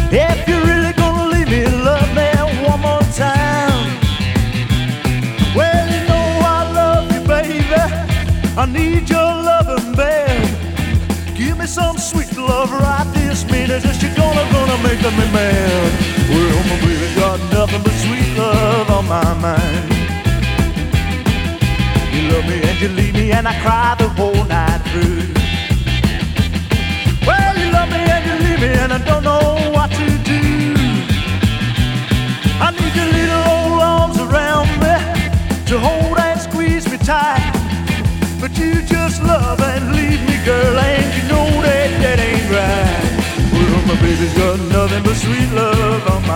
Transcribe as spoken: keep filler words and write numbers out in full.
If you're really gonna leave me, love me one more time. Well, you know I love you, baby. I need your loving, babe. Give me some sweet love right this minute. Just you're gonna, gonna make me mad. Well, my baby got nothing but sweet love on my mind. You love me and you leave me and I cry the whole night through. Well, you love me and you leave me and I don't know what to do. I need your little old arms around me to hold and squeeze me tight. But you just love and leave me, girl, and you know that that ain't right. Well, my baby's got nothing but sweet love on